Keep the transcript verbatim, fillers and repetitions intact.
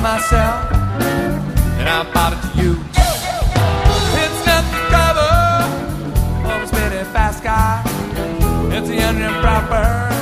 myself, and I bought it to you. It's not the cover of a speedy fast car. It's the improper